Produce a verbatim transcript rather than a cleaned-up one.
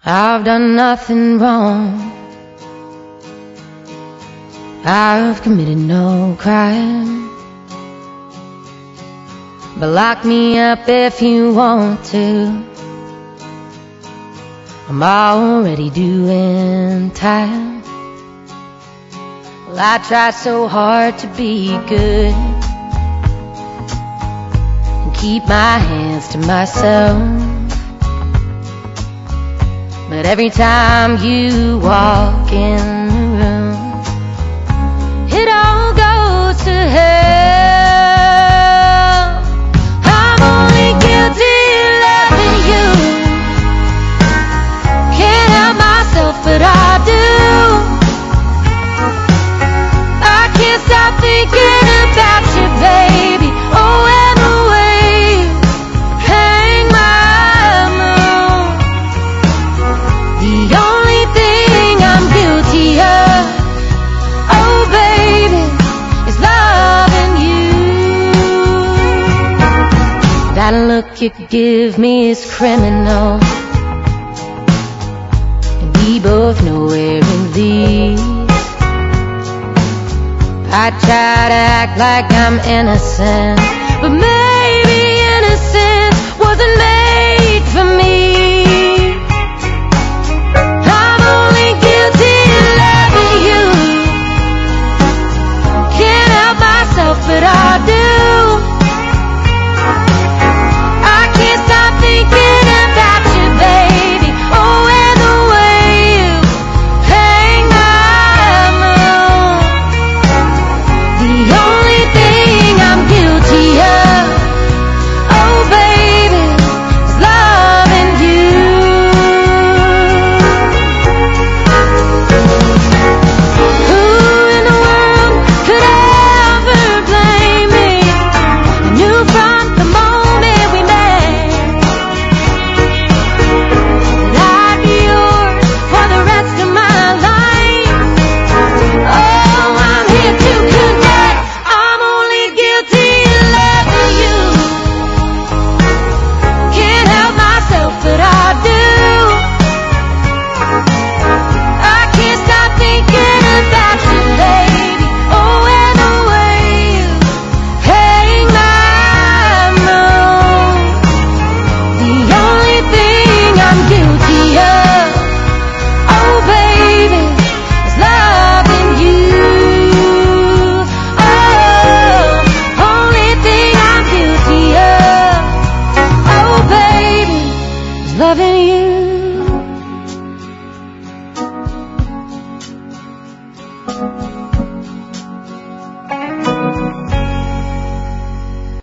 I've done nothing wrong. I've committed no crime. But lock me up if you want to. I'm already doing time. Well, I try so hard to be good and keep my hands to myself. But every time you walk in the room, it all goes to hell. I'm only guilty of loving you. Can't help myself, but I do. I can't stop thinking about you, baby. Oh, and the way you hang my moon. The only thing I'm guilty of, oh baby, is loving you. That look you give me is criminal, and we both know where it leads. I try to act like I'm innocent, but maybe innocence wasn't made for me. I'm only guilty of loving you. Can't help myself, but I do. I can't stop thinking about you, baby. Oh, and the way you hang my moon. The only thing I'm guilty of, oh baby, is loving you. Who in the world could ever blame me? I knew from the moment we met that I'd be yours for the rest of my life. Oh, I'm here to connect. I'm only guilty of loving you. Can't help myself, but I do. I can't stop thinking about you, baby. Oh, and the way you hang my moon. The only thing I'm guilty of, oh baby, is loving you. Oh, only thing I'm guilty of, oh baby, is loving you.